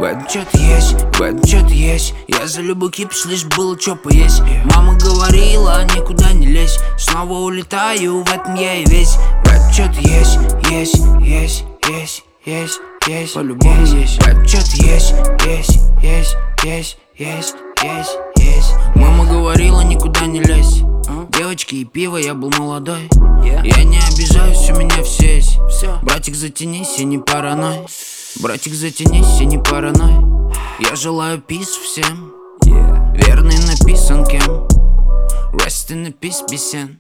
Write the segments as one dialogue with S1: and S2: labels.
S1: В этом что-то есть, в этом что-то есть. Я за любой кипиш, лишь было чё поесть. Мама говорила, никуда не лезь. Снова улетаю, в этом я и весь. В этом что-то есть, есть, есть, есть, есть, есть. По-любому есть. В этом что-то есть, есть, есть, есть, есть, есть, есть. Мама говорила, никуда не лезь. Девочки и пиво, я был молодой. Я не обижаюсь, у меня все есть. Братик, затянись и не параной. Братик, затянись и не параной. Я желаю пис всем. Верный написан кем. Rest in peace, бесен.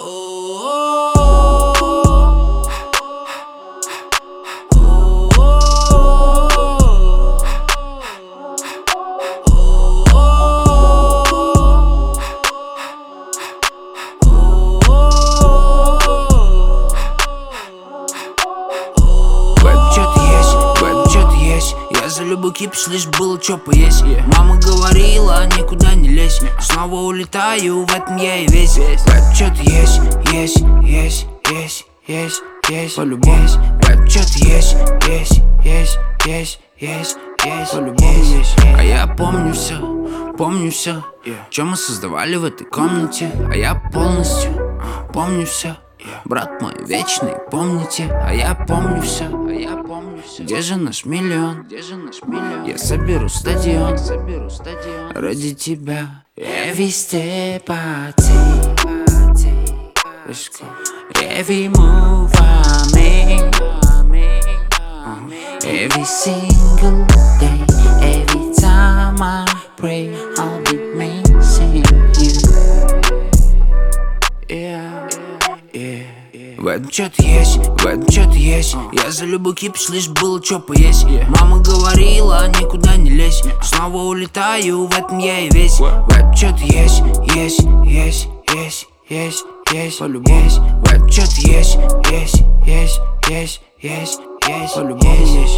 S1: Я за любой кипиш, лишь было чё поесть. Мама говорила, никуда не лезь. Снова улетаю, в этом я и весь. В этом что-то есть, есть, есть, есть, есть, есть. По-любому есть. В этом что-то есть, есть, есть, есть, есть, есть. По-любому есть. А я помню все, что мы создавали в этой комнате. А я полностью помню все. Брат мой вечный, помните, а я помню все. Где же наш миллион? Я соберу стадион ради тебя. Every step I take, every move I make, every single day, every time I pray, I'll be missing you. В этом что-то есть, в этом что-то есть. Я за любой кипиш, лишь было чё поесть. Мама говорила, никуда не лезь. Снова улетаю, в этом я и весь. В этом что-то есть, есть, есть, есть, есть, есть. По-любому есть. В этом что-то есть, есть, есть, есть, есть, есть. По-любому есть.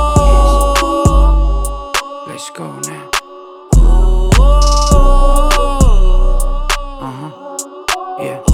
S1: Let's go now. Yeah.